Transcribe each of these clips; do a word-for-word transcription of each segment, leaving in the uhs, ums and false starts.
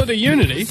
bit of unity.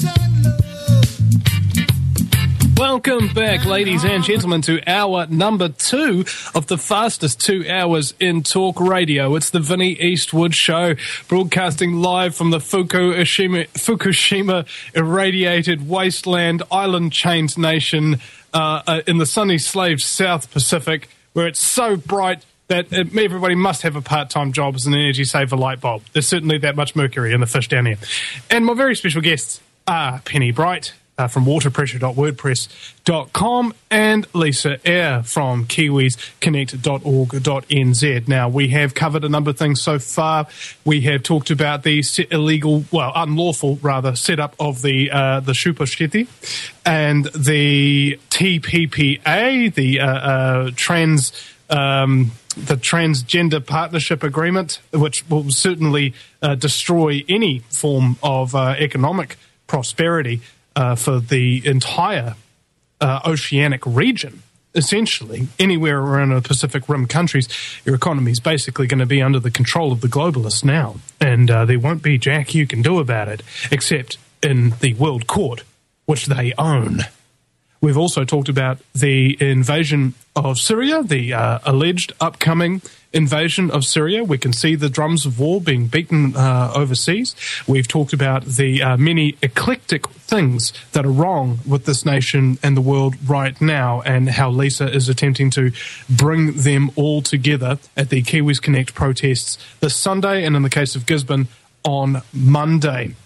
Welcome back, ladies and gentlemen, to hour number two of the fastest two hours in talk radio. It's the Vinnie Eastwood Show, broadcasting live from the Fukushima, Fukushima irradiated wasteland island chained nation uh, uh, in the sunny slave South Pacific, where it's so bright that it, everybody must have a part-time job as an energy saver light bulb. There's certainly that much mercury in the fish down here. And my very special guests are Penny Bright, Uh, from water pressure dot wordpress dot com and Lisa Eyre from kiwis connect dot org dot n z. Now, we have covered a number of things so far. We have talked about the illegal, well, unlawful, rather, setup of the uh, the Shuposhkiti and the T P P A, the uh, uh, trans... Um, the Transgender Partnership Agreement, which will certainly uh, destroy any form of uh, economic prosperity Uh, for the entire uh, oceanic region. Essentially, anywhere around the Pacific Rim countries, your economy is basically going to be under the control of the globalists now, and uh, there won't be jack you can do about it, except in the World Court, which they own. We've also talked about the invasion of Syria, the uh, alleged upcoming invasion of Syria. We can see the drums of war being beaten uh, overseas. We've talked about the uh, many eclectic things that are wrong with this nation and the world right now, and how Lisa is attempting to bring them all together at the Kiwis Connect protests this Sunday, and in the case of Gisborne, on Monday.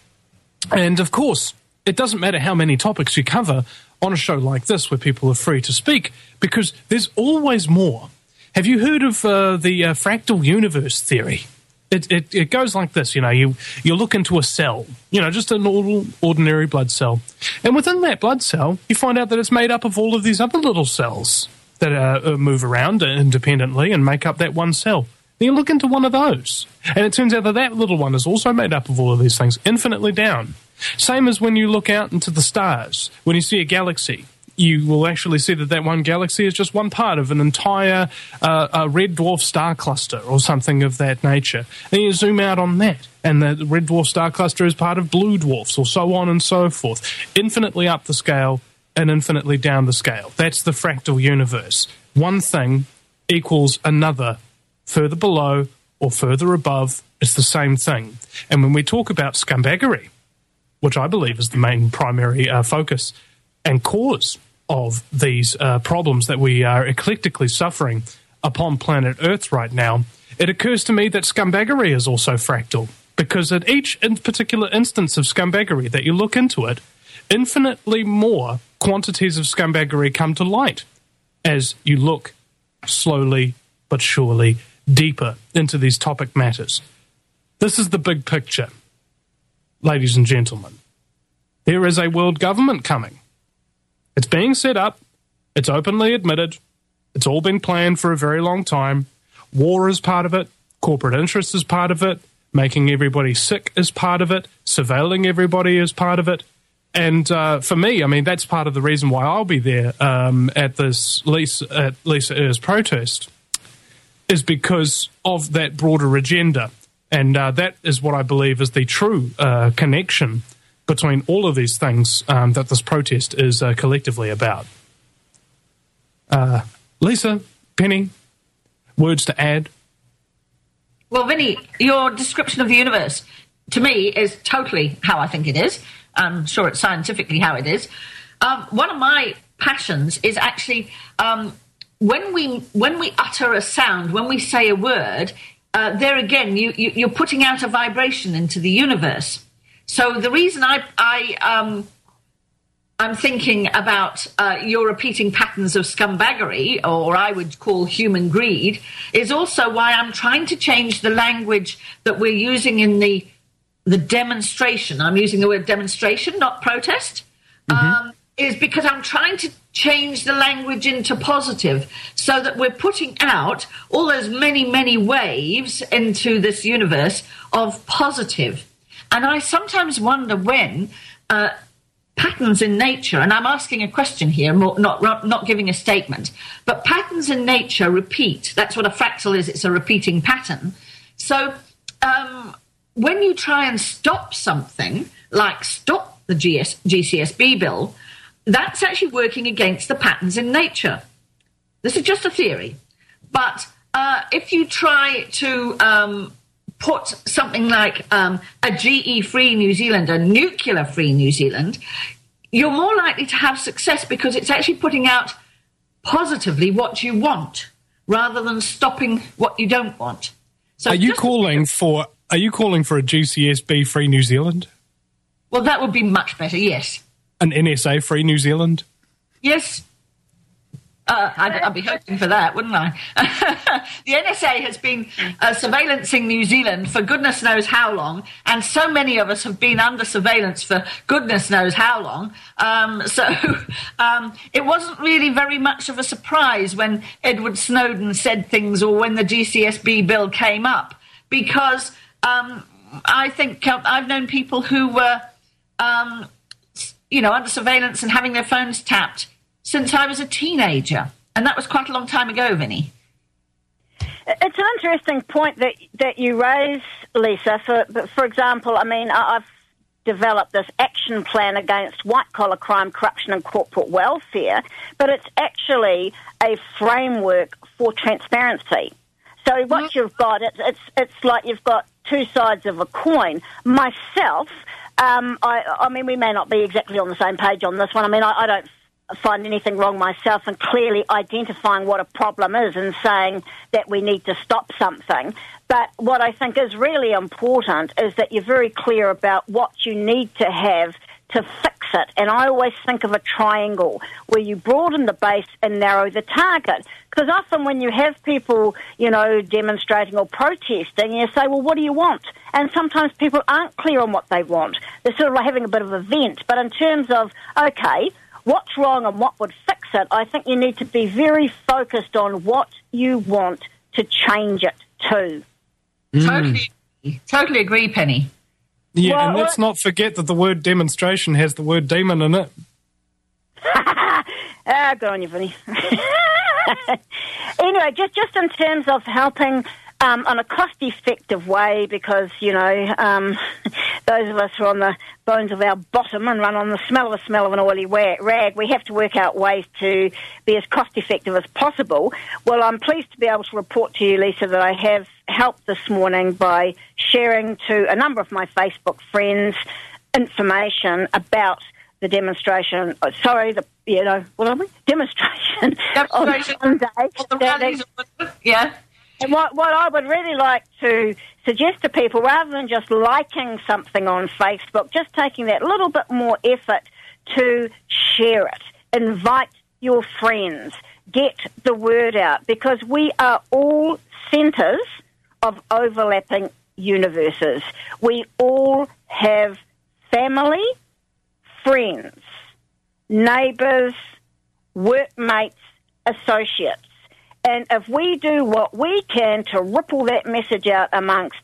And of course, it doesn't matter how many topics you cover on a show like this where people are free to speak, because there's always more. Have you heard of uh, the uh, fractal universe theory? It, it it goes like this, you know, you, you look into a cell, you know, just a normal, ordinary blood cell. And within that blood cell, you find out that it's made up of all of these other little cells that uh, move around independently and make up that one cell. Then you look into one of those, and it turns out that that little one is also made up of all of these things, infinitely down. Same as when you look out into the stars. When you see a galaxy, you will actually see that that one galaxy is just one part of an entire uh, a red dwarf star cluster or something of that nature. Then you zoom out on that, and the red dwarf star cluster is part of blue dwarfs, or so on and so forth. Infinitely up the scale and infinitely down the scale. That's the fractal universe. One thing equals another. Further below or further above, it's the same thing. And when we talk about scumbaggery, which I believe is the main primary uh, focus and cause of these uh, problems that we are eclectically suffering upon planet Earth right now, it occurs to me that scumbaggery is also fractal, because at each in particular instance of scumbaggery that you look into it, infinitely more quantities of scumbaggery come to light as you look slowly but surely deeper into these topic matters. This is the big picture, ladies and gentlemen. There is a world government coming. It's being set up. It's openly admitted. It's all been planned for a very long time. War is part of it. Corporate interest is part of it. Making everybody sick is part of it. Surveilling everybody is part of it. And uh, for me, I mean, that's part of the reason why I'll be there um, at this Lisa, at Lisa Eyre's protest, is because of that broader agenda. And uh, that is what I believe is the true uh, connection between all of these things um, that this protest is uh, collectively about. Uh, Lisa, Penny, words to add? Well, Vinny, your description of the universe, to me, is totally how I think it is. I'm sure it's scientifically how it is. Um, one of my passions is actually... Um, When we when we utter a sound, when we say a word, uh, there again, you, you, you're putting out a vibration into the universe. So the reason I, I, um, I'm thinking about uh, your repeating patterns of scumbaggery, or I would call human greed, is also why I'm trying to change the language that we're using in the, the demonstration. I'm using the word demonstration, not protest. Mm-hmm. Um, is because I'm trying to change the language into positive, so that we're putting out all those many, many waves into this universe of positive. And I sometimes wonder when uh, patterns in nature, and I'm asking a question here, more, not, not giving a statement, but patterns in nature repeat. That's what a fractal is. It's a repeating pattern. So um, when you try and stop something, like stop the G S, G C S B bill, that's actually working against the patterns in nature. This is just a theory. But uh, if you try to um, put something like um, a G E-free New Zealand, a nuclear-free New Zealand, you're more likely to have success because it's actually putting out positively what you want rather than stopping what you don't want. So are you calling for are you calling for a G C S B-free New Zealand? Well, that would be much better, yes. An N S A-free New Zealand? Yes. Uh, I'd, I'd be hoping for that, wouldn't I? The N S A has been uh, surveillancing New Zealand for goodness knows how long, and so many of us have been under surveillance for goodness knows how long. Um, so um, it wasn't really very much of a surprise when Edward Snowden said things or when the G C S B bill came up, because um, I think uh, I've known people who were, um, you know, under surveillance and having their phones tapped since I was a teenager. And that was quite a long time ago, Vinny. It's an interesting point that that you raise, Lisa. For for example, I mean, I've developed this action plan against white-collar crime, corruption and corporate welfare, but it's actually a framework for transparency. So what mm-hmm. you've got, it's, it's, it's like you've got two sides of a coin. Myself, um, I, I mean, we may not be exactly on the same page on this one. I mean, I, I don't find anything wrong myself in clearly identifying what a problem is and saying that we need to stop something. But what I think is really important is that you're very clear about what you need to have to fix it. And I always think of a triangle where you broaden the base and narrow the target. Because often when you have people, you know, demonstrating or protesting, you say, well, what do you want? And sometimes people aren't clear on what they want. They're sort of like having a bit of a vent. But in terms of, okay, what's wrong and what would fix it, I think you need to be very focused on what you want to change it to. Mm. Totally, totally agree, Penny. Yeah, well, and let's not forget that the word demonstration has the word demon in it. Ah, good on you, Vinny. Anyway, just, just in terms of helping um, on a cost-effective way, because, you know, um, those of us who are on the bones of our bottom and run on the smell of the smell of an oily rag, we have to work out ways to be as cost-effective as possible. Well, I'm pleased to be able to report to you, Lisa, that I have helped this morning by sharing to a number of my Facebook friends information about the demonstration, oh, sorry, the, you know, what are we? Demonstration, demonstration on Sunday. The rallies, yeah. And what, what I would really like to suggest to people, rather than just liking something on Facebook, just taking that little bit more effort to share it. Invite your friends. Get the word out, because we are all centres of overlapping universes. We all have family, friends, neighbours, workmates, associates. And if we do what we can to ripple that message out amongst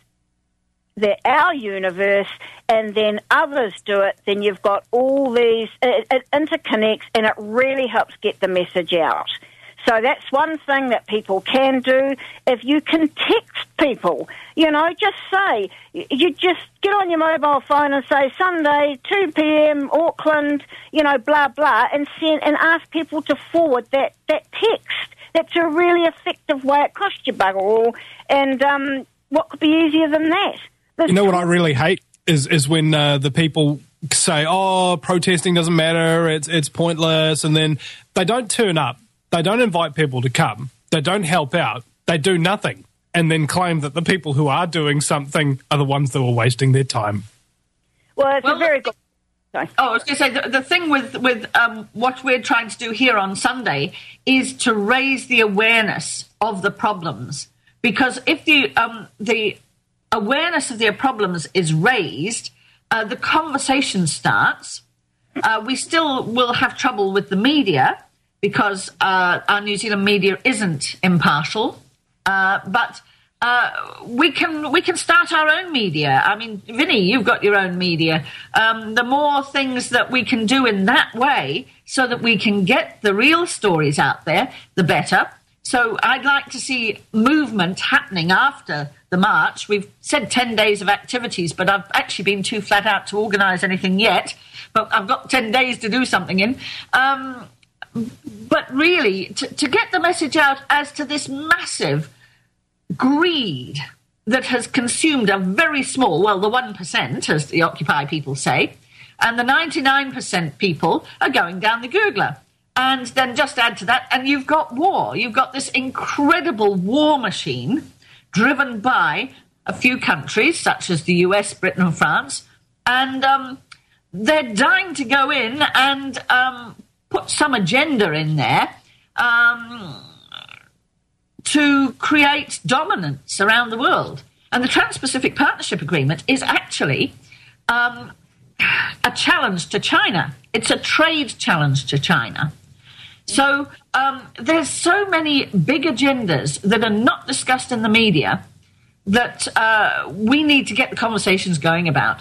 the, our universe, and then others do it, then you've got all these, it, it interconnects, and it really helps get the message out. So that's one thing that people can do. If you can text people, you know, just say, you just get on your mobile phone and say, Sunday, two p.m., Auckland, you know, blah, blah, and send, and ask people to forward that, that text. That's a really effective way. It costs you bugger all. And um, what could be easier than that? There's you know what I really hate is is when uh, the people say, oh, protesting doesn't matter, it's it's pointless, and then they don't turn up. They don't invite people to come. They don't help out. They do nothing, and then claim that the people who are doing something are the ones that were wasting their time. Well, it's well, a very good... Sorry. Oh, I was going to say, the, the thing with, with um, what we're trying to do here on Sunday is to raise the awareness of the problems. Because if the um, the awareness of their problems is raised, uh, the conversation starts. Uh, we still will have trouble with the media, because uh, our New Zealand media isn't impartial, uh, but uh, we can we can start our own media. I mean, Vinny, you've got your own media. Um, the more things that we can do in that way, so that we can get the real stories out there, the better. So I'd like to see movement happening after the march. We've said ten days of activities, but I've actually been too flat out to organise anything yet. But I've got ten days to do something in. Um, but really, to, to get the message out as to this massive greed that has consumed a very small, well, the one percent, as the Occupy people say, and the ninety-nine percent people are going down the gurgler. And then just add to that, and you've got war. You've got this incredible war machine driven by a few countries, such as the U S, Britain and France, and um, they're dying to go in and um, put some agenda in there um, to create dominance around the world. And the Trans-Pacific Partnership Agreement is actually um, a challenge to China. It's a trade challenge to China. So um, there's so many big agendas that are not discussed in the media that uh, we need to get the conversations going about.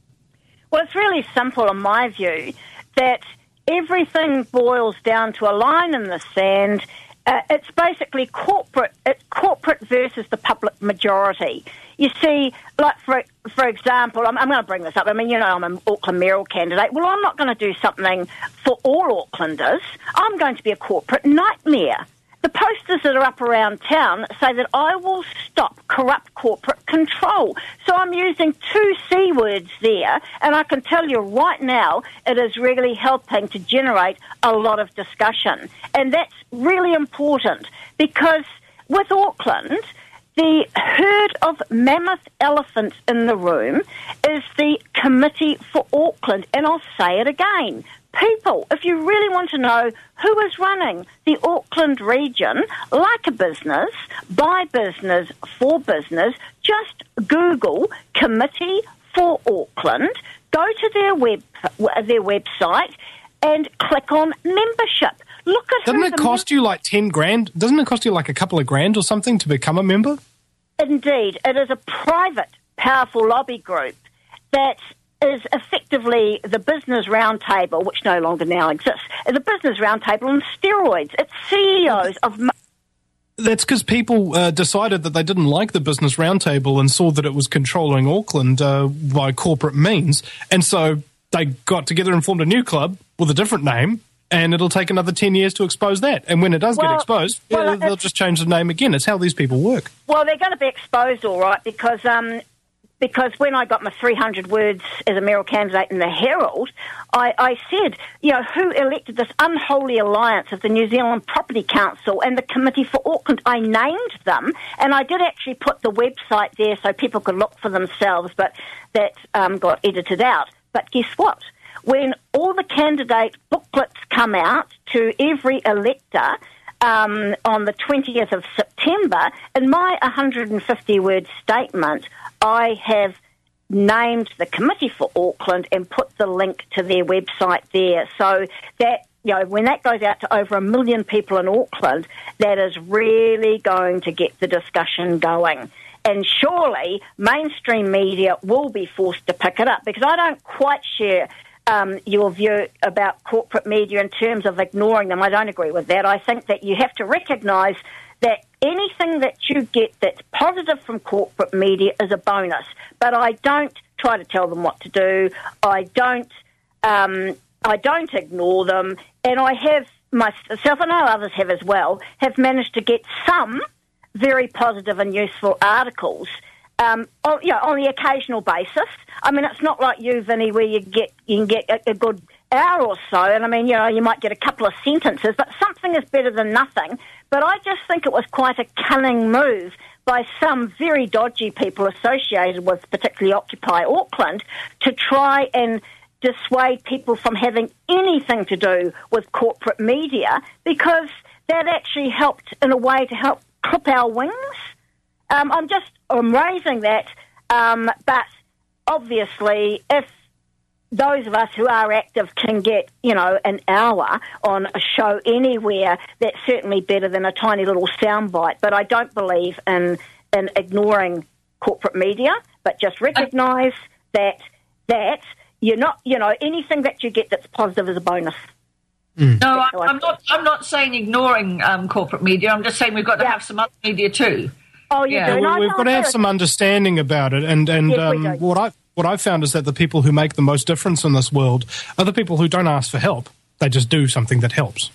Well, it's really simple in my view that everything boils down to a line in the sand. Uh, it's basically corporate, it's corporate versus the public majority. You see, like for for example, I'm, I'm going to bring this up. I mean, you know, I'm an Auckland mayoral candidate. Well, I'm not going to do something for all Aucklanders. I'm going to be a corporate nightmare. The posters that are up around town say that I will stop corrupt corporate control. So I'm using two C words there, and I can tell you right now it is really helping to generate a lot of discussion. And that's really important because with Auckland, the herd of mammoth elephants in the room is the Committee for Auckland. And I'll say it again. People, if you really want to know who is running the Auckland region like a business, by business, for business, just Google Committee for Auckland, go to their web their website and click on membership. Look at Doesn't it cost mem- you like ten grand? Doesn't it cost you like a couple of grand or something to become a member? Indeed. It is a private, powerful lobby group that is effectively the Business Roundtable, which no longer now exists. The Business Roundtable on steroids. It's C E Os of... That's because people uh, decided that they didn't like the Business Roundtable and saw that it was controlling Auckland uh, by corporate means, and so they got together and formed a new club with a different name, and it'll take another ten years to expose that. And when it does well, get exposed, well, yeah, they'll just change the name again. It's how these people work. Well, they're going to be exposed, all right, because um, because when I got my three hundred words as a mayoral candidate in the Herald, I, I said, you know, who elected this unholy alliance of the New Zealand Property Council and the Committee for Auckland? I named them, and I did actually put the website there so people could look for themselves, but that um, got edited out. But guess what? When all the candidate booklets come out to every elector um, on the twentieth of September, in my one hundred fifty word statement, I have named the Committee for Auckland and put the link to their website there. So that, you know, when that goes out to over a million people in Auckland, that is really going to get the discussion going. And surely mainstream media will be forced to pick it up, because I don't quite share um, your view about corporate media in terms of ignoring them. I don't agree with that. I think that you have to recognise that anything that you get that's positive from corporate media is a bonus. But I don't try to tell them what to do. I don't. Um, I don't ignore them, and I have myself, and I know others have as well, have managed to get some very positive and useful articles um, on, you know, on the occasional basis. I mean, it's not like you, Vinny, where you get you can get a, a good hour or so, and I mean, you know, you might get a couple of sentences, but something is better than nothing. But I just think it was quite a cunning move by some very dodgy people associated with particularly Occupy Auckland to try and dissuade people from having anything to do with corporate media, because that actually helped in a way to help clip our wings. Um, I'm just I'm raising that, um, but obviously if those of us who are active can get, you know, an hour on a show anywhere, that's certainly better than a tiny little soundbite. But I don't believe in, in ignoring corporate media, but just recognise that that you're not, you know, anything that you get that's positive is a bonus. Mm. No, I'm, I'm not. I'm not saying ignoring um, corporate media. I'm just saying we've got to yeah. have some other media too. Oh, you yeah. do. Well, we've got to have some understanding about it, and and yes, um, what I what I've found is that the people who make the most difference in this world are the people who don't ask for help. They just do something that helps.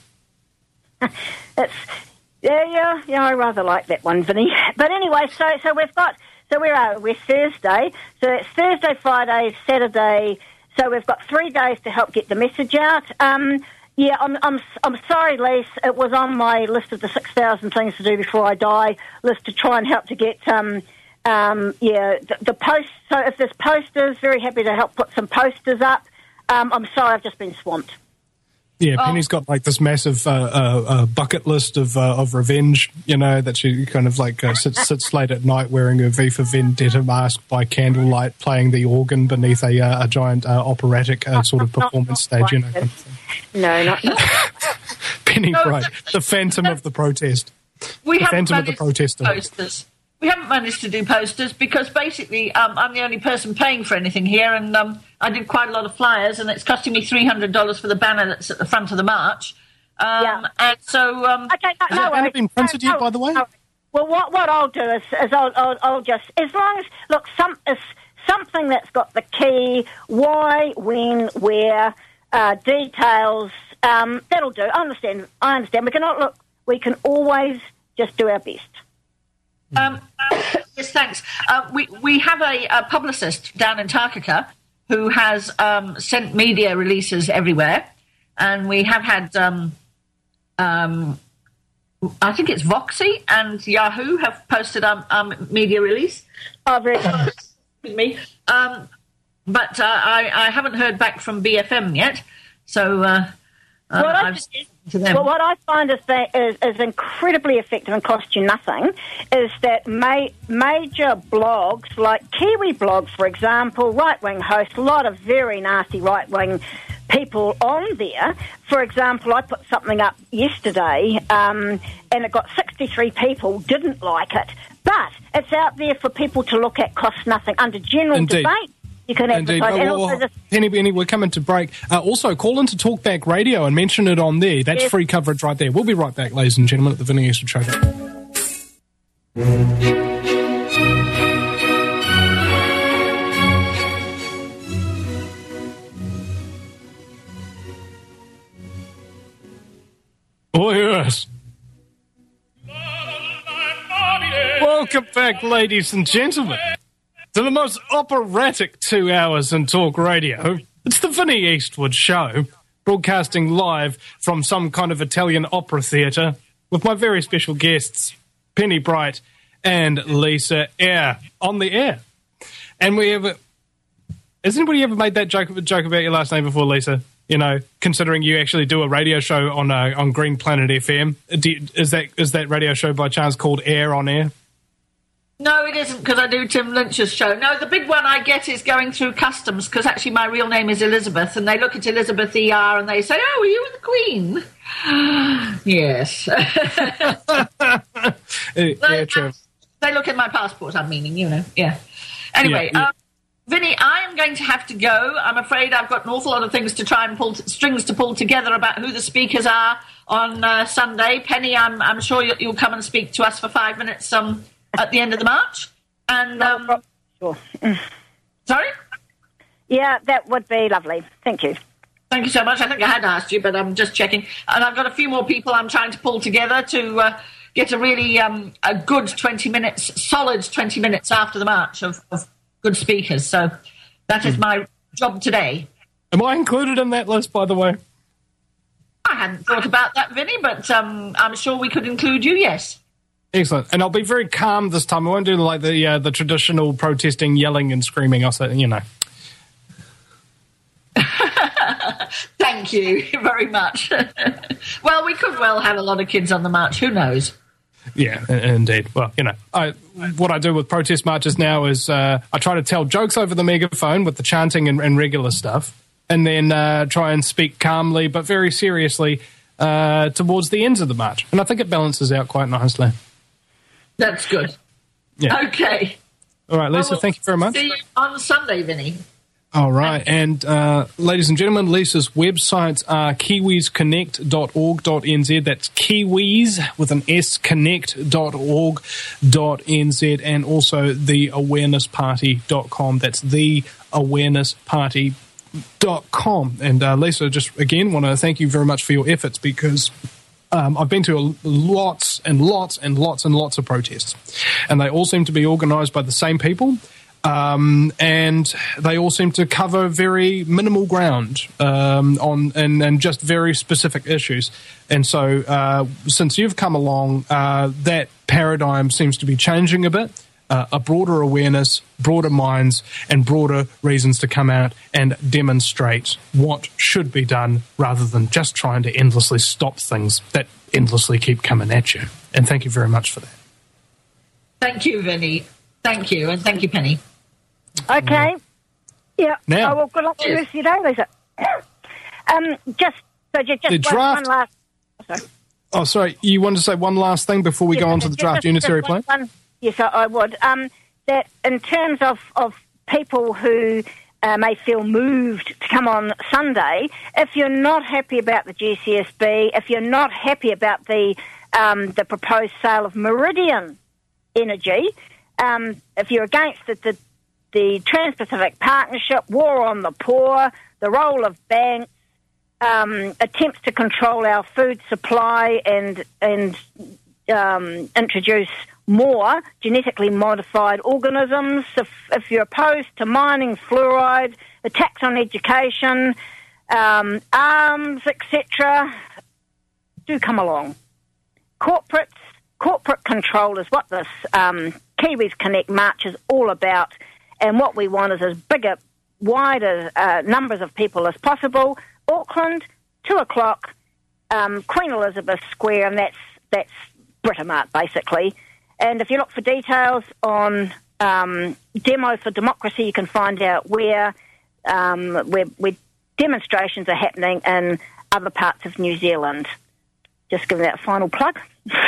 It's yeah, yeah, yeah. I rather like that one, Vinny. But anyway, so so we've got so where are we? We're Thursday. So it's Thursday, Friday, Saturday. So we've got three days to help get the message out. Um, yeah, I'm I'm I'm sorry, Lise. It was on my list of the six thousand things to do before I die list to try and help to get um um yeah the, the posts. So if there's posters, very happy to help put some posters up. Um, I'm sorry, I've just been swamped. Yeah, Penny's got like this massive uh, uh, uh, bucket list of uh, of revenge, you know, that she kind of like uh, sits, sits late at night wearing a V for Vendetta mask by candlelight, playing the organ beneath a, uh, a giant uh, operatic uh, sort of performance stage, you know. Kind of thing. No, not, not. Penny no, Bright, the Phantom of the Protest. We the Phantom of the Protester. Posters. We haven't managed to do posters because basically um, I'm the only person paying for anything here, and um, I did quite a lot of flyers, and it's costing me three hundred dollars for the banner that's at the front of the march. Um, yeah. And so... Um, okay, no, has no that banner been printed no, yet, by the way? No. Well, what what I'll do is, is I'll, I'll, I'll just... As long as... Look, some, is something that's got the key, why, when, where, uh, details, um, that'll do. I understand. I understand. We cannot look... We can always just do our best. Um, yes, thanks. Uh, we we have a, a publicist down in Takaka who has um, sent media releases everywhere, and we have had, um, um, I think it's Voxy and Yahoo have posted a um, um, media release. Oh, very good. Excuse me. Um, but uh, I, I haven't heard back from B F M yet, so uh, uh, what I've... I To them. Well, what I find is, that is, is incredibly effective and cost you nothing is that ma- major blogs, like Kiwi blogs, for example, right-wing hosts, a lot of very nasty right-wing people on there. For example, I put something up yesterday um, and it got sixty-three people didn't like it. But it's out there for people to look at, cost nothing, under general Indeed. debate. You can Indeed. advertise. Oh, well, and also well, Penny, Penny, we're coming to break. Uh, also, call into Talkback Radio and mention it on there. That's yes. free coverage right there. We'll be right back, ladies and gentlemen, at the Vinny Eastwood Show. Oh, yes. Welcome back, ladies and gentlemen, to the most operatic two hours in talk radio. It's the Vinny Eastwood Show, broadcasting live from some kind of Italian opera theatre with my very special guests, Penny Bright and Lisa Eyre, on the air. And we have... Has anybody ever made that joke, joke about your last name before, Lisa? You know, considering you actually do a radio show on uh, on Green Planet F M. Do you, is that is that radio show by chance called Air on Air? No, it isn't, because I do Tim Lynch's show. No, the big one I get is going through customs, because actually my real name is Elizabeth, and they look at Elizabeth E R and they say, oh, are you the Queen? Yes. yeah, true. They look at my passport, I'm meaning, you know, yeah. Anyway, yeah, yeah. Um, Vinny, I am going to have to go. I'm afraid I've got an awful lot of things to try and pull, t- strings to pull together about who the speakers are on uh, Sunday. Penny, I'm, I'm sure you'll, you'll come and speak to us for five minutes um, at the end of the march. And um, sure. Sorry? Yeah, that would be lovely. Thank you. Thank you so much. I think I had asked you, but I'm just checking. And I've got a few more people I'm trying to pull together to uh, get a really um, a good twenty minutes, solid twenty minutes after the march of, of good speakers. So that is my job today. Am I included in that list, by the way? I hadn't thought about that, Vinny, but um, I'm sure we could include you, yes. Excellent. And I'll be very calm this time. I won't do like the uh, the traditional protesting, yelling and screaming. I'll say, you know. Thank you very much. Well, we could well have a lot of kids on the march. Who knows? Yeah, indeed. Well, you know, I, what I do with protest marches now is uh, I try to tell jokes over the megaphone with the chanting and, and regular stuff, and then uh, try and speak calmly but very seriously uh, towards the ends of the march. And I think it balances out quite nicely. That's good. Yeah. Okay. All right, Lisa, well, thank you very much. See you on Sunday, Vinny. All right. And, uh, ladies and gentlemen, Lisa's websites are kiwis connect dot org dot n z. That's Kiwis with an S, connect dot org dot n z, and also the awareness party dot com. That's the awareness party dot com. And, uh, Lisa, just again want to thank you very much for your efforts, because Um, I've been to lots and lots and lots and lots of protests, and they all seem to be organised by the same people, um, and they all seem to cover very minimal ground um, on and, and just very specific issues. And so, uh, since you've come along, uh, that paradigm seems to be changing a bit. Uh, a broader awareness, broader minds, and broader reasons to come out and demonstrate what should be done, rather than just trying to endlessly stop things that endlessly keep coming at you. And thank you very much for that. Thank you, Vinny. Thank you, and thank you, Penny. Okay. Yeah. Now. Oh, well, good luck to you today, Lisa. um, just, so just, just The one, draft- one last... Sorry. Oh, sorry, you wanted to say one last thing before we Yes, go on to the just- draft just- unitary just plan? one- Yes, I, I would. Um, that in terms of, of people who uh, may feel moved to come on Sunday, if you're not happy about the G C S B, if you're not happy about the um, the proposed sale of Meridian Energy, um, if you're against the, the, the Trans-Pacific Partnership, war on the poor, the role of banks, um, attempts to control our food supply and and um, introduce more genetically modified organisms, if, if you're opposed to mining, fluoride, the tax on education, um, arms, et cetera, do come along. Corporates, corporate control is what this um, Kiwis Connect March is all about, and what we want is as bigger, wider uh, numbers of people as possible. Auckland, two o'clock, um, Queen Elizabeth Square, and that's that's Britomart, basically. And if you look for details on um, Demo for Democracy, you can find out where, um, where, where demonstrations are happening in other parts of New Zealand. Just giving that a final plug.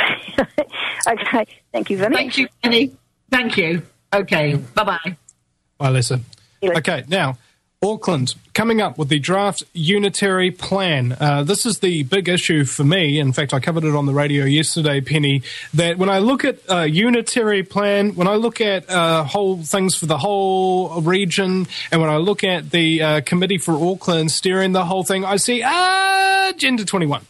Okay, thank you, Vinny. Thank you, Penny. Thank you. Okay, bye-bye. Bye, Lisa. Lisa. Okay, now, Auckland, coming up with the draft unitary plan. Uh, this is the big issue for me. In fact, I covered it on the radio yesterday, Penny, that when I look at a unitary plan, when I look at uh, whole things for the whole region, and when I look at the uh, Committee for Auckland steering the whole thing, I see, ah, Agenda twenty-one.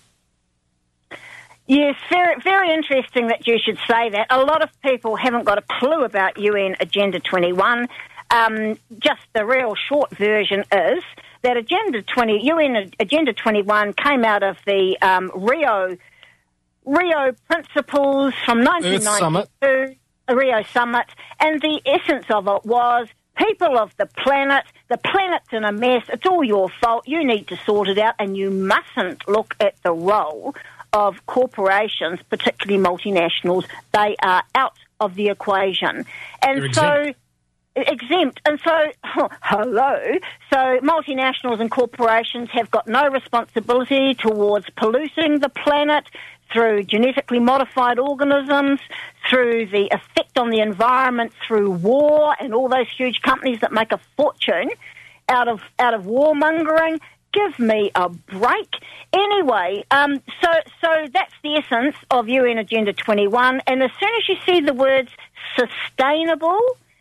Yes, very, very interesting that you should say that. A lot of people haven't got a clue about U N Agenda twenty-one. Um, just the real short version is that Agenda twenty, U N Agenda twenty-one came out of the um, Rio Rio Principles from nineteen ninety-two, a Rio Summit, and the essence of it was people of the planet, the planet's in a mess, it's all your fault, you need to sort it out, and you mustn't look at the role of corporations, particularly multinationals. They are out of the equation. And They're so... exempt. Exempt. And so, oh, hello, so multinationals and corporations have got no responsibility towards polluting the planet through genetically modified organisms, through the effect on the environment through war and all those huge companies that make a fortune out of out of warmongering. Give me a break. Anyway, um, so so that's the essence of U N Agenda twenty-one. And as soon as you see the words sustainable,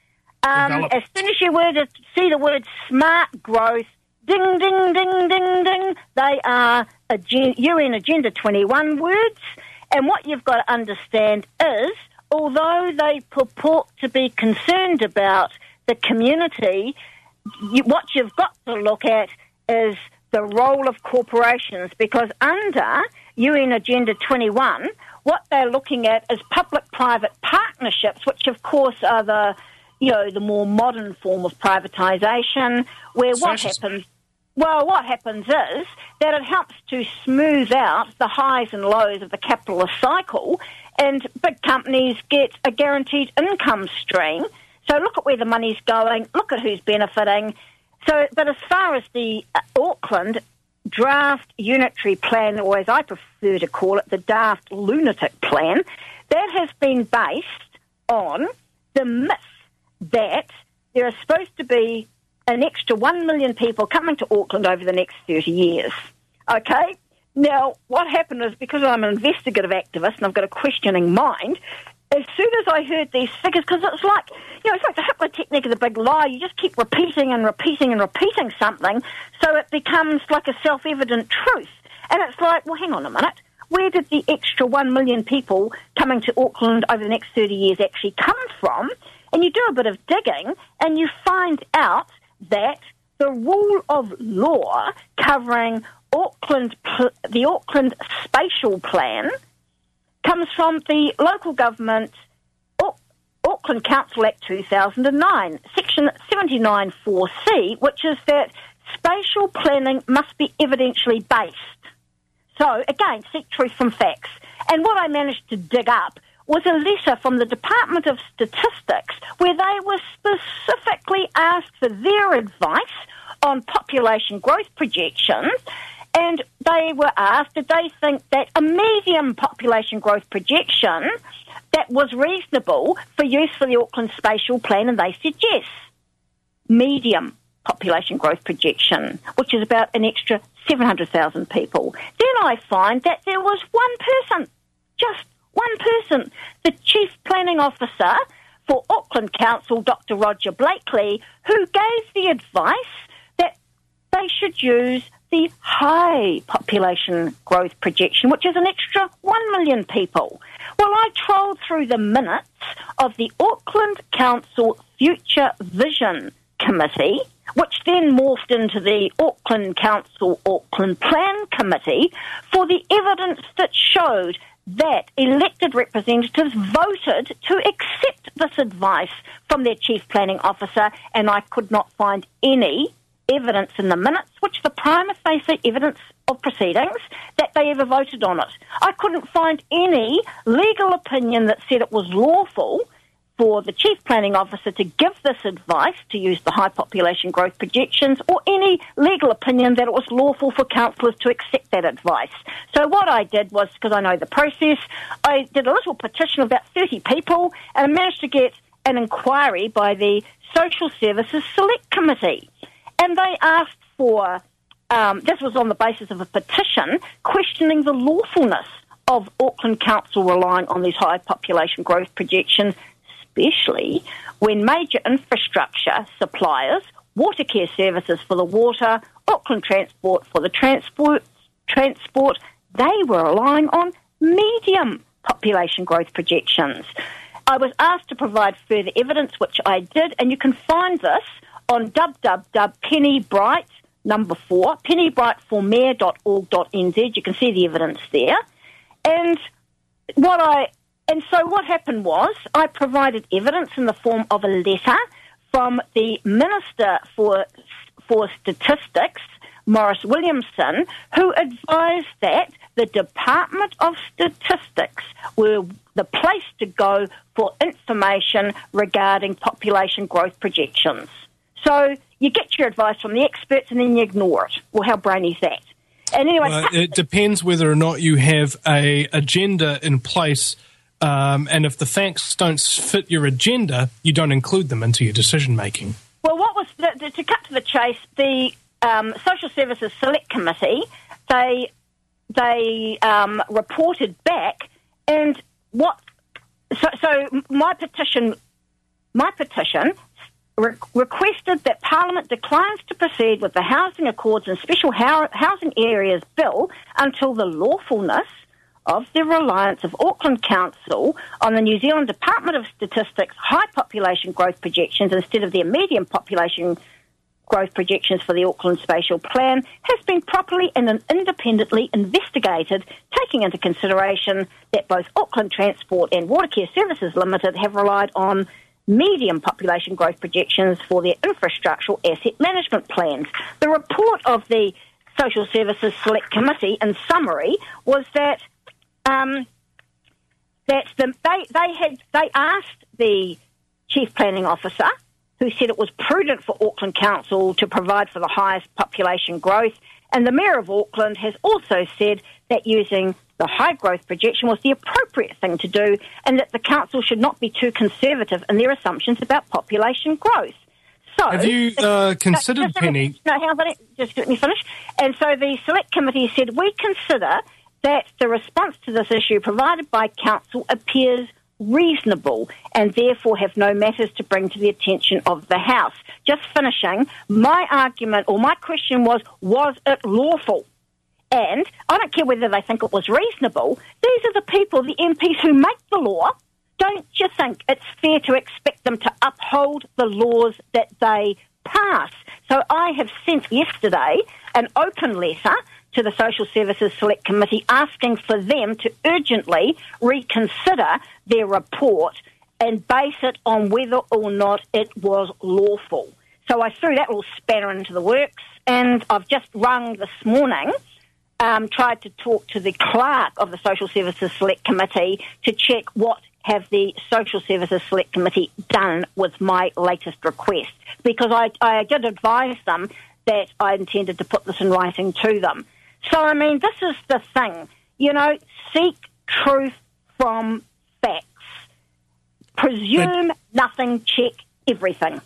Um, as soon as you word, see the word smart growth, ding, ding, ding, ding, ding, they are U N Agenda twenty-one words. And what you've got to understand is, although they purport to be concerned about the community, you, what you've got to look at is the role of corporations, because under U N Agenda twenty-one, what they're looking at is public-private partnerships, which of course are the you know, the more modern form of privatisation, where what happens, well, what happens is that it helps to smooth out the highs and lows of the capitalist cycle, and big companies get a guaranteed income stream. So look at where the money's going, look at who's benefiting. So, but as far as the uh, Auckland draft unitary plan, or as I prefer to call it, the daft lunatic plan, that has been based on the myth that there is supposed to be an extra one million people coming to Auckland over the next thirty years. Okay? Now, what happened is, because I'm an investigative activist and I've got a questioning mind, as soon as I heard these figures, because it's like, you know, it's like the Hitler technique of the big lie. You just keep repeating and repeating and repeating something so it becomes like a self-evident truth. And it's like, well, hang on a minute. Where did the extra one million people coming to Auckland over the next thirty years actually come from? And you do a bit of digging and you find out that the rule of law covering Auckland, the Auckland Spatial Plan comes from the Local Government Auckland Council Act two thousand nine, Section seventy-nine four C, which is that spatial planning must be evidentially based. So, again, seek truth from facts. And what I managed to dig up was a letter from the Department of Statistics where they were specifically asked for their advice on population growth projections, and they were asked, did they think that a medium population growth projection that was reasonable for use for the Auckland Spatial Plan, and they said yes. Medium population growth projection, which is about an extra seven hundred thousand people. Then I find that there was one person, just one person, the Chief Planning Officer for Auckland Council, Doctor Roger Blakely, who gave the advice that they should use the high population growth projection, which is an extra one million people. Well, I trolled through the minutes of the Auckland Council Future Vision Committee, which then morphed into the Auckland Council Auckland Plan Committee, for the evidence that showed that elected representatives voted to accept this advice from their Chief Planning Officer, and I could not find any evidence in the minutes, which the prima facie evidence of proceedings, that they ever voted on it. I couldn't find any legal opinion that said it was lawful for the Chief Planning Officer to give this advice to use the high population growth projections, or any legal opinion that it was lawful for councillors to accept that advice. So what I did was, because I know the process, I did a little petition of about thirty people, and I managed to get an inquiry by the Social Services Select Committee. And they asked for, um, this was on the basis of a petition, questioning the lawfulness of Auckland Council relying on these high population growth projections, especially when major infrastructure suppliers, Watercare Services for the water, Auckland Transport for the transport, transport, they were relying on medium population growth projections. I was asked to provide further evidence, which I did, and you can find this on www Penny Bright, number four, penny bright for mayor dot org dot n z. You can see the evidence there. And what I and so what happened was I provided evidence in the form of a letter from the Minister for for Statistics, Maurice Williamson, who advised that the Department of Statistics were the place to go for information regarding population growth projections. So you get your advice from the experts and then you ignore it. Well, how brainy is that? And anyway, well, it depends whether or not you have a agenda in place, um, and if the facts don't fit your agenda, you don't include them into your decision making. Well, what was the, the, to cut to the chase? The um, Social Services Select Committee, they they um, reported back, and what? So, so my petition, my petition. requested that Parliament declines to proceed with the Housing Accords and Special Housing Areas Bill until the lawfulness of the reliance of Auckland Council on the New Zealand Department of Statistics high population growth projections instead of their medium population growth projections for the Auckland Spatial Plan has been properly and independently investigated, taking into consideration that both Auckland Transport and Watercare Services Limited have relied on medium population growth projections for their infrastructural asset management plans. The report of the Social Services Select Committee, in summary, was that um, that the, they they had they asked the Chief Planning Officer, who said it was prudent for Auckland Council to provide for the highest population growth, and the Mayor of Auckland has also said that using the high growth projection was the appropriate thing to do, and that the council should not be too conservative in their assumptions about population growth. So, have you uh, considered, no, just Penny? Me, no, hang on, just let me finish. And so the select committee said, we consider that the response to this issue provided by council appears reasonable and therefore have no matters to bring to the attention of the House. Just finishing, my argument or my question was, was it lawful? And I don't care whether they think it was reasonable. These are the people, the M Ps who make the law. Don't you think it's fair to expect them to uphold the laws that they pass? So I have sent yesterday an open letter to the Social Services Select Committee asking for them to urgently reconsider their report and base it on whether or not it was lawful. So I threw that little spanner into the works, and I've just rung this morning, um, tried to talk to the clerk of the Social Services Select Committee to check what have the Social Services Select Committee done with my latest request, because I, I did advise them that I intended to put this in writing to them. So, I mean, this is the thing, you know, seek truth from facts. Presume but, nothing, check everything.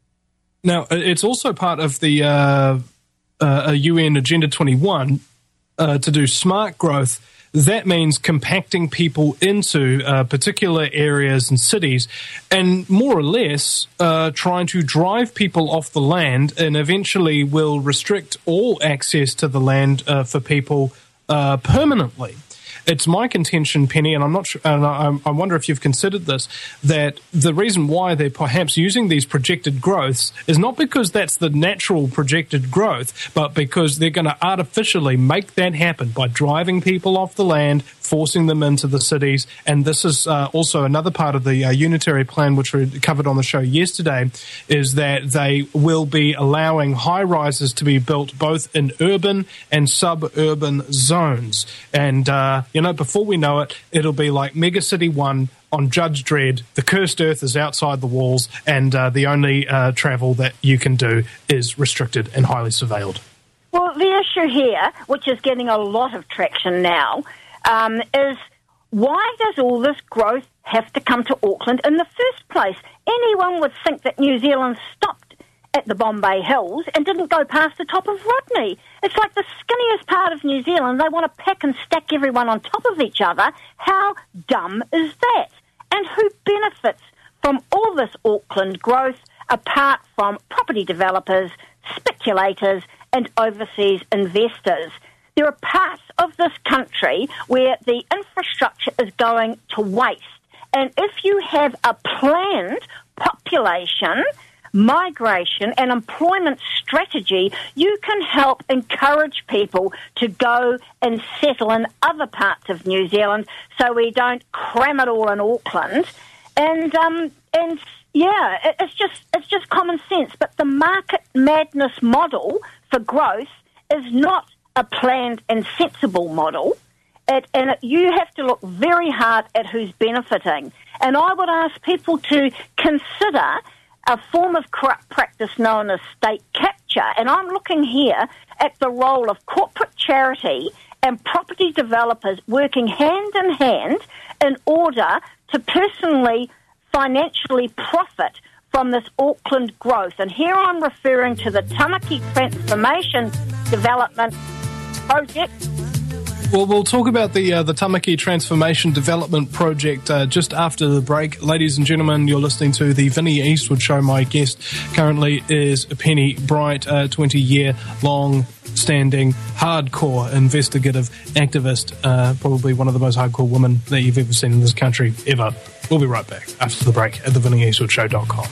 Now, it's also part of the uh, uh, U N Agenda twenty-one uh, to do smart growth. That means compacting people into uh, particular areas and cities and more or less uh, trying to drive people off the land, and eventually will restrict all access to the land uh, for people uh, permanently. It's my contention, Penny, and I'm not sure, and I, I wonder if you've considered this, that the reason why they're perhaps using these projected growths is not because that's the natural projected growth, but because they're going to artificially make that happen by driving people off the land, forcing them into the cities. And this is uh, also another part of the uh, unitary plan, which we covered on the show yesterday, is that they will be allowing high-rises to be built both in urban and suburban zones. And uh, you know, before we know it, it'll be like Megacity One on Judge Dredd. The cursed earth is outside the walls, and uh, the only uh, travel that you can do is restricted and highly surveilled. Well, the issue here, which is getting a lot of traction now, um, is why does all this growth have to come to Auckland in the first place? Anyone would think that New Zealand stopped at the Bombay Hills and didn't go past the top of Rodney. It's like the skinniest part of New Zealand. They want to pack and stack everyone on top of each other. How dumb is that? And who benefits from all this Auckland growth apart from property developers, speculators, and overseas investors? There are parts of this country where the infrastructure is going to waste. And if you have a planned population migration and employment strategy, you can help encourage people to go and settle in other parts of New Zealand so we don't cram it all in Auckland. And um, and yeah, it, it's just it's just common sense. But the market madness model for growth is not a planned and sensible model. It, and it, you have to look very hard at who's benefiting. And I would ask people to consider a form of corrupt practice known as state capture. And I'm looking here at the role of corporate charity and property developers working hand in hand in order to personally, financially profit from this Auckland growth. And here I'm referring to the Tamaki Transformation Development Project. Well, we'll talk about the uh, the Tamaki Transformation Development Project uh, just after the break. Ladies and gentlemen, you're listening to the Vinnie Eastwood Show. My guest currently is Penny Bright, a twenty-year long-standing, hardcore investigative activist, uh, probably one of the most hardcore women that you've ever seen in this country, ever. We'll be right back after the break at the vinnie eastwood show dot com.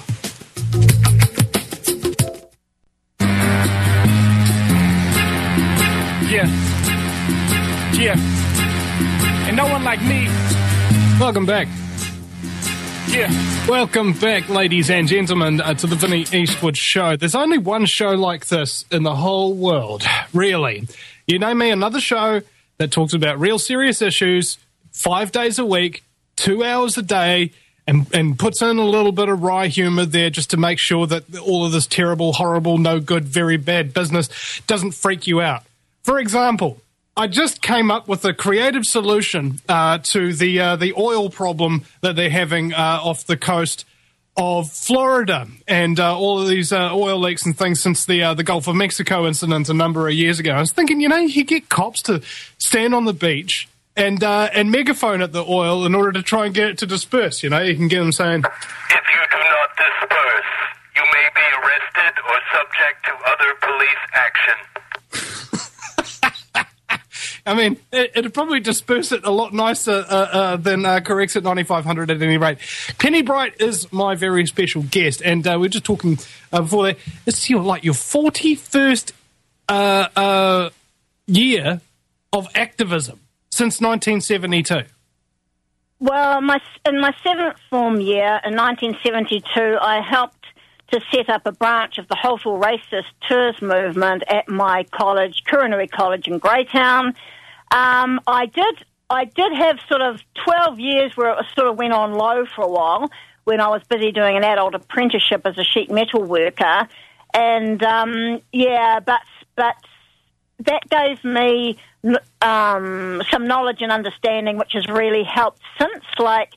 Yeah. Yeah, and no one like me. Welcome back. Yeah. Welcome back, ladies and gentlemen, uh, to the Vinnie Eastwood Show. There's only one show like this in the whole world, really. You name me another show that talks about real serious issues, five days a week, two hours a day, and, and puts in a little bit of wry humor there just to make sure that all of this terrible, horrible, no good, very bad business doesn't freak you out. For example, I just came up with a creative solution uh, to the uh, the oil problem that they're having uh, off the coast of Florida and uh, all of these uh, oil leaks and things since the uh, the Gulf of Mexico incident a number of years ago. I was thinking, you know, you get cops to stand on the beach and uh, and megaphone at the oil in order to try and get it to disperse. You know, you can get them saying, "If you do not disperse, you may be arrested or subject to other police action." I mean, it, it'd probably disperse it a lot nicer uh, uh, than uh, Corexit ninety-five hundred at any rate. Penny Bright is my very special guest, and uh, we we're just talking uh, before that. It's your, like your forty-first uh, uh, year of activism since nineteen seventy-two. Well, my, in my seventh form year in nineteen seventy-two, I helped to set up a branch of the Halt All Racist Tours movement at my college, Kuranui College in Greytown. Um, I did I did have sort of twelve years where it was sort of went on low for a while when I was busy doing an adult apprenticeship as a sheet metal worker. And, um, yeah, but but that gave me um, some knowledge and understanding which has really helped since, like,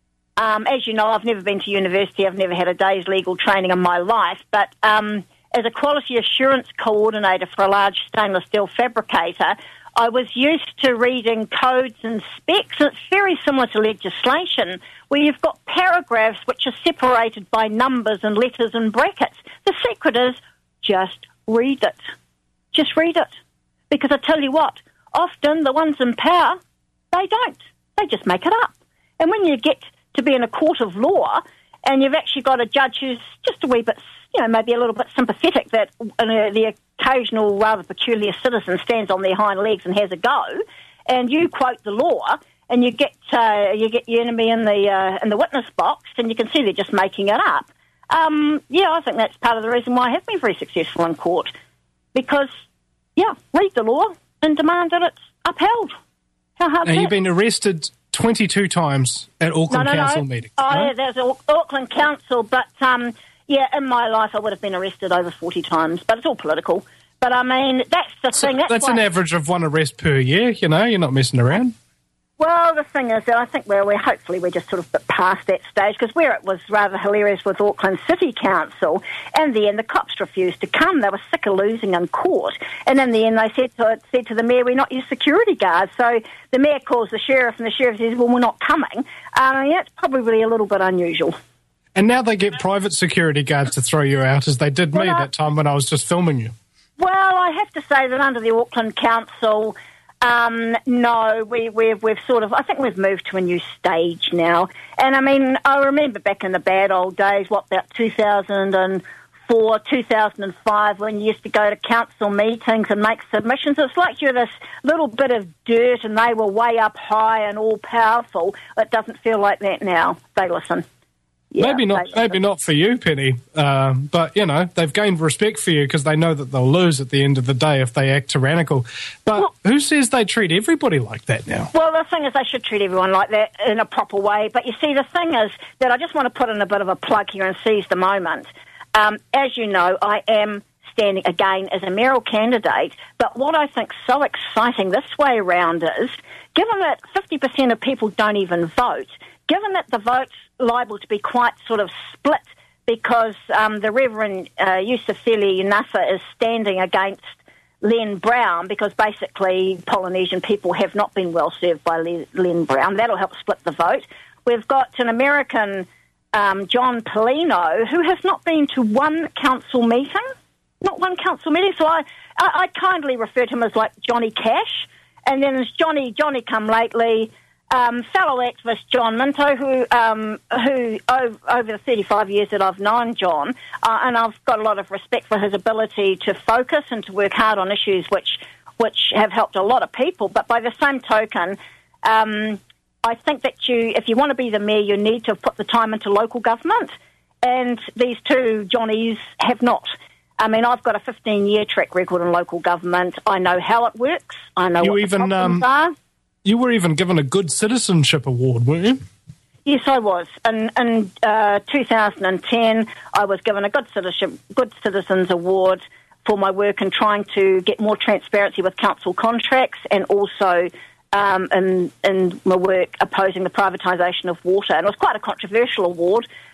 Um, as you know, I've never been to university. I've never had a day's legal training in my life. But um, as a quality assurance coordinator for a large stainless steel fabricator, I was used to reading codes and specs. And it's very similar to legislation, where you've got paragraphs which are separated by numbers and letters and brackets. The secret is just read it. Just read it. Because I tell you what, often the ones in power, they don't. They just make it up. And when you get to be in a court of law, and you've actually got a judge who's just a wee bit, you know, maybe a little bit sympathetic that uh, the occasional rather peculiar citizen stands on their hind legs and has a go, and you quote the law, and you get uh, you get your enemy in the uh, in the witness box, and you can see they're just making it up. Um, yeah, I think that's part of the reason why I have been very successful in court, because yeah, read the law and demand that it's upheld. How hard now, is you've that? been arrested twenty-two times at Auckland no, no, Council no. meetings. Oh, no? yeah, there's Au- Auckland Council, but um, yeah, in my life I would have been arrested over forty times, but it's all political. But I mean, that's the So thing. That's, that's why, an average of one arrest per year, you know, you're not messing around. Well, the thing is that I think we're, we're hopefully we're just sort of a bit past that stage, because where it was rather hilarious with Auckland City Council, in the end the cops refused to come. They were sick of losing in court, and in the end they said to said to the mayor, "We're not your security guards." So the mayor calls the sheriff, and the sheriff says, "Well, we're not coming." Um, yeah, it's probably a little bit unusual. And now they get private security guards to throw you out, as they did me Well, I- that time when I was just filming you. Well, I have to say that under the Auckland Council, um, no, we, we've, we've sort of, I think we've moved to a new stage now. And I mean, I remember back in the bad old days, what, about two thousand four, two thousand five, when you used to go to council meetings and make submissions. It's like you're this little bit of dirt and they were way up high and all powerful. It doesn't feel like that now. They listen. Yeah, maybe not. they Maybe listen. not for you, Penny. Uh, but you know, they've gained respect for you because they know that they'll lose at the end of the day if they act tyrannical. But Well- who says they treat everybody like that now? Well, the thing is, they should treat everyone like that in a proper way. But you see, the thing is that I just want to put in a bit of a plug here and seize the moment. Um, as you know, I am standing again as a mayoral candidate. But what I think's so exciting this way around is, given that fifty percent of people don't even vote, given that the vote's liable to be quite sort of split because um, the Reverend uh, Yusufeli Nasa is standing against Len Brown, because basically Polynesian people have not been well served by Len, Len Brown. That'll help split the vote. We've got an American, um, John Polino, who has not been to one council meeting, not one council meeting. So I, I, I kindly refer to him as like Johnny Cash. And then there's Johnny, Johnny come lately, Um, fellow activist John Minto, who, um, who over, over the thirty-five years that I've known John, uh, and I've got a lot of respect for his ability to focus and to work hard on issues which which have helped a lot of people. But by the same token, um, I think that you, if you want to be the mayor, you need to put the time into local government, and these two Johnnies have not. I mean, I've got a fifteen-year track record in local government. I know how it works. I know You what even, the problems um, are. You were even given a Good Citizenship Award, weren't you? Yes, I was. In, in uh, two thousand ten, I was given a Good Citizenship, Good Citizens Award for my work in trying to get more transparency with council contracts, and also um, in, in my work opposing the privatisation of water. And it was quite a controversial award,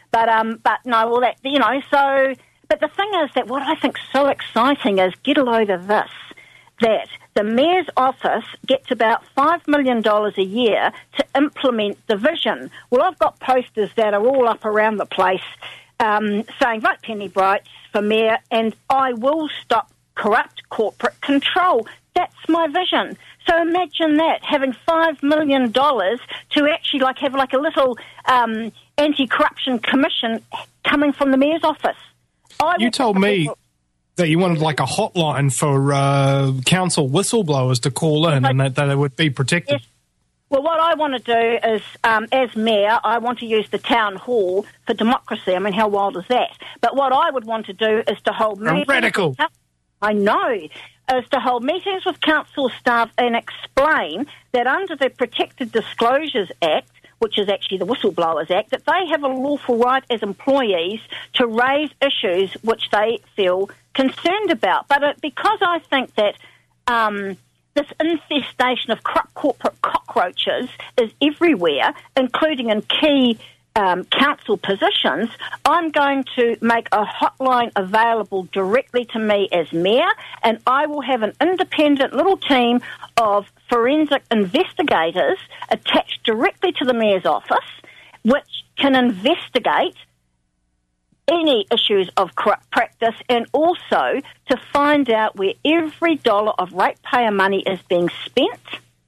But um, but no, well, that, you know, so, but the thing is that what I think's so exciting is, get a load of this, that the Mayor's office gets about five million dollars a year to implement the vision. Well, I've got posters that are all up around the place um, saying, vote Penny Bright for Mayor and I will stop corrupt corporate control. That's my vision. So imagine that, having five million dollars to actually like have like a little um, anti-corruption commission coming from the Mayor's office. I you told me people- that you wanted like a hotline for uh, council whistleblowers to call in, and that, that they would be protected. Yes. Well, what I want to do is, um, as Mayor, I want to use the town hall for democracy. I mean, how wild is that? But what I would want to do is to hold meetings. Radical. I know. Is to hold meetings with council staff and explain that under the Protected Disclosures Act, which is actually the Whistleblowers Act, that they have a lawful right as employees to raise issues which they feel concerned about. But it, because I think that um, this infestation of corrupt corporate cockroaches is everywhere, including in key um, council positions, I'm going to make a hotline available directly to me as Mayor, and I will have an independent little team of forensic investigators attached directly to the Mayor's office, which can investigate any issues of corrupt practice and also to find out where every dollar of ratepayer money is being spent,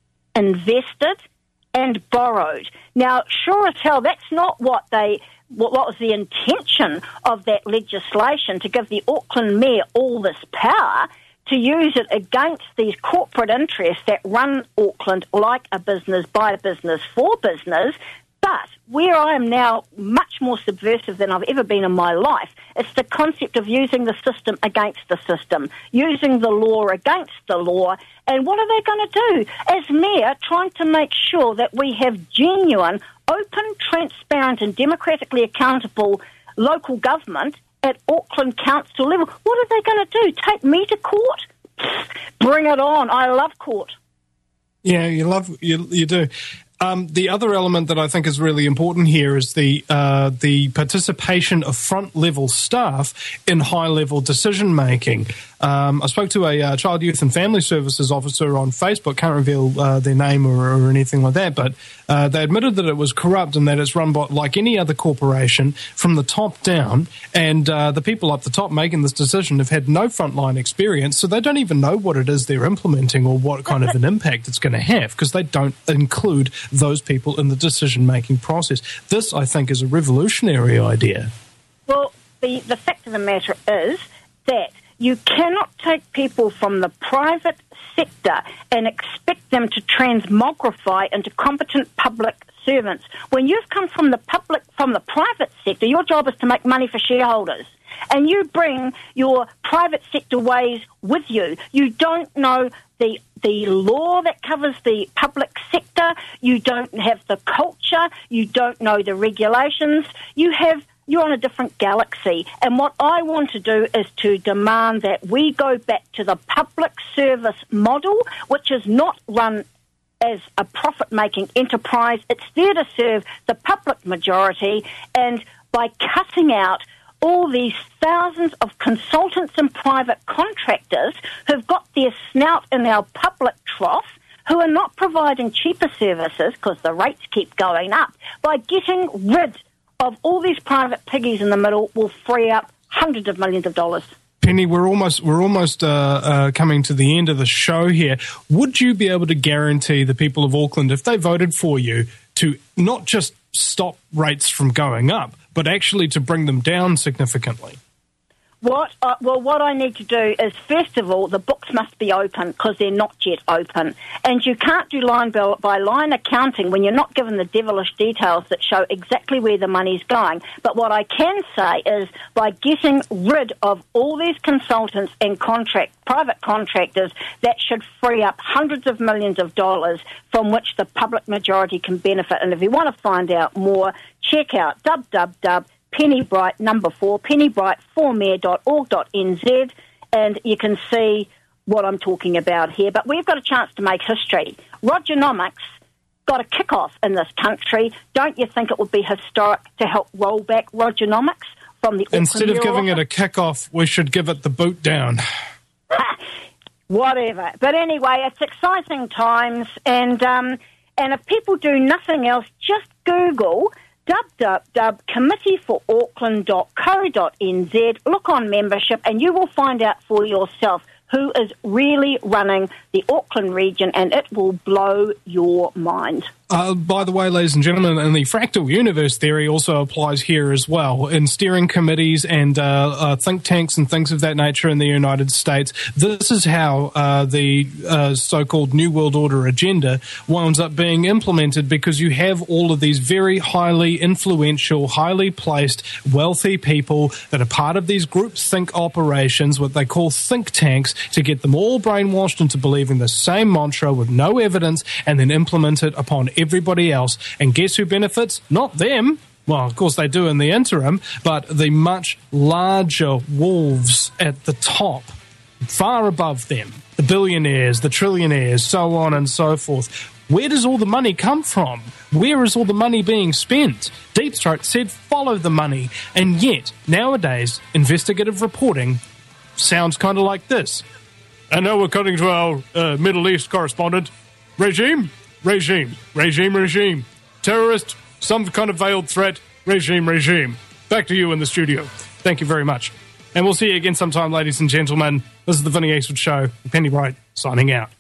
invested, and borrowed. Now, sure as hell, that's not what they what, what was the intention of that legislation, to give the Auckland Mayor all this power to use it against these corporate interests that run Auckland like a business, by a business, for business. But where I am now much more subversive than I've ever been in my life, it's the concept of using the system against the system, using the law against the law. And what are they going to do? As Mayor, trying to make sure that we have genuine, open, transparent and democratically accountable local government at Auckland Council level. What are they going to do? Take me to court? Bring it on. I love court. Yeah, you love you you do. Um, the other element that I think is really important here is the uh, the participation of front level staff in high level decision making. Um, I spoke to a uh, child, youth and family services officer on Facebook, can't reveal uh, their name or, or anything like that, but uh, they admitted that it was corrupt and that it's run by, like any other corporation, from the top down, and uh, the people up the top making this decision have had no frontline experience, so they don't even know what it is they're implementing or what kind of an impact it's going to have, because they don't include those people in the decision-making process. This, I think, is a revolutionary idea. Well, the, the fact of the matter is that you cannot take people from the private sector and expect them to transmogrify into competent public servants. When you've come from the public, from the private sector, your job is to make money for shareholders. And you bring your private sector ways with you. You don't know the the law that covers the public sector. You don't have the culture. You don't know the regulations. You have You're on a different galaxy. And what I want to do is to demand that we go back to the public service model, which is not run as a profit-making enterprise. It's there to serve the public majority. And by cutting out all these thousands of consultants and private contractors who've got their snout in our public trough, who are not providing cheaper services because the rates keep going up, by getting rid of all these private piggies in the middle will free up hundreds of millions of dollars. Penny, we're almost we're almost uh, uh, coming to the end of the show here. Would you be able to guarantee the people of Auckland, if they voted for you, to not just stop rates from going up, but actually to bring them down significantly? What uh, well, what I need to do is, first of all, the books must be open because they're not yet open. And you can't do line by line accounting when you're not given the devilish details that show exactly where the money's going. But what I can say is, by getting rid of all these consultants and contract private contractors, that should free up hundreds of millions of dollars from which the public majority can benefit. And if you want to find out more, check out w w w dot Penny Bright number four, penny bright four mayor dot org dot n z, and you can see what I'm talking about here. But we've got a chance to make history. Rogernomics got a kick-off in this country, don't you think it would be historic to help roll back Rogernomics from the Auckland Instead of Mayoral giving it Office? a kick-off, we should give it the boot down. Whatever. But anyway, it's exciting times, and um, and if people do nothing else, just Google www committee for auckland dot co dot n z, look on membership, and you will find out for yourself who is really running the Auckland region, and it will blow your mind. Uh, by the way, ladies and gentlemen, and the fractal universe theory also applies here as well. In steering committees and uh, uh, think tanks and things of that nature in the United States, this is how uh, the uh, so-called New World Order agenda winds up being implemented, because you have all of these very highly influential, highly placed, wealthy people that are part of these groupthink operations, what they call think tanks, to get them all brainwashed into believing the same mantra with no evidence, and then implement it upon everybody else. And guess who benefits? Not them. Well, of course they do in the interim, but the much larger wolves at the top, far above them, the billionaires, the trillionaires, so on and so forth. Where does all the money come from? Where is all the money being spent? Deep Throat said follow the money, and yet nowadays investigative reporting sounds kind of like this. And now we're cutting to our uh, Middle East correspondent. Regime? Regime. Regime, regime. Terrorist? Some kind of veiled threat? Regime, regime. Back to you in the studio. Thank you very much. And we'll see you again sometime, ladies and gentlemen. This is the Vinnie Eastwood Show. Penny Wright, signing out.